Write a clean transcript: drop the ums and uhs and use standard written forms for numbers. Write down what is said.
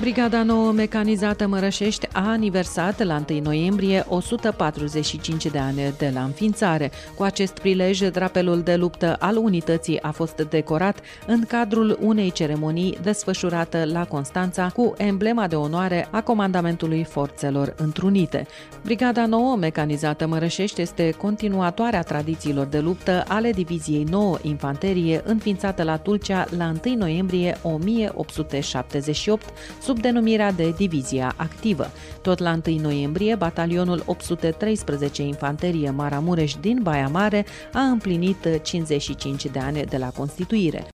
Brigada nouă mecanizată Mărășești a aniversat la 1 noiembrie 145 de ani de la înființare. Cu acest prilej, drapelul de luptă al unității a fost decorat în cadrul unei ceremonii desfășurată la Constanța cu emblema de onoare a Comandamentului Forțelor Întrunite. Brigada nouă mecanizată Mărășești este continuatoarea tradițiilor de luptă ale Diviziei 9 Infanterie, înființată la Tulcea la 1 noiembrie 1878, sub denumirea de Divizia Activă. Tot la 1 noiembrie, batalionul 813 Infanterie Maramureș din Baia Mare a împlinit 55 de ani de la constituire.